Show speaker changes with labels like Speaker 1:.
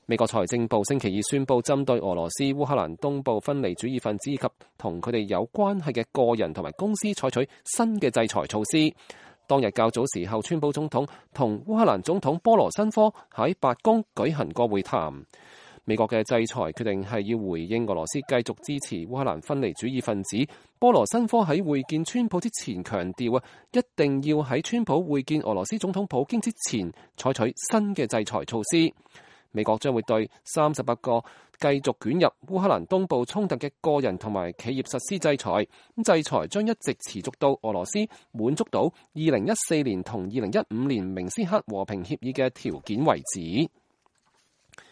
Speaker 1: 美國財政部星期二宣布，針對俄羅斯烏克蘭東部分離主義分子以及同佢哋有關係嘅個人同埋公司採取新嘅制裁措施。當日較早時候，川普總統同烏克蘭總統波羅申科喺白宮舉行過會談。美國嘅制裁決定係要回應俄羅斯繼續支持烏克蘭分離主義分子。波羅申科喺會見川普之前強調一定要喺川普會見俄羅斯總統普京之前採取新嘅制裁措施。美國將會對38個繼續捲入烏克蘭東部衝突嘅個人同埋企業實施制裁。制裁將一直持續到俄羅斯滿足到2014年同2015年明斯克和平協議嘅條件為止。